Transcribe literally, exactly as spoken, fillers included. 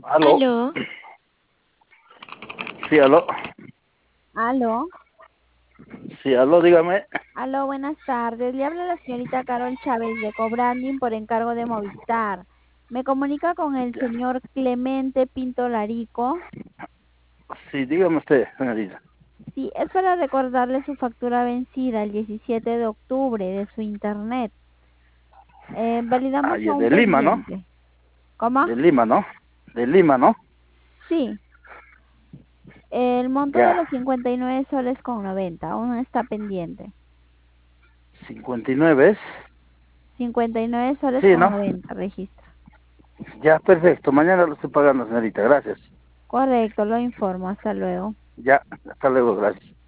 Aló. Aló, Sí, aló. aló, Sí, aló, dígame. aló, buenas tardes. Le habla la señorita Carol Chávez de Cobranding por encargo de Movistar. Me comunica con el Ya. señor Clemente Pinto Larico. Sí, dígame usted, señorita. Sí, es para recordarle su factura vencida el diecisiete de octubre de su internet. Eh, Ah, validamos ya, un de Lima, ¿no? pendiente. ¿Cómo? De Lima, ¿no? De Lima, ¿no? Sí, el monto de Ya. los cincuenta y nueve soles con noventa aún está pendiente. cincuenta y nueve es. cincuenta y nueve soles Sí, con ¿no? noventa registra. Ya, perfecto. Mañana lo estoy pagando, señorita. Gracias. Correcto, lo informo. Hasta luego. Ya, hasta luego, gracias.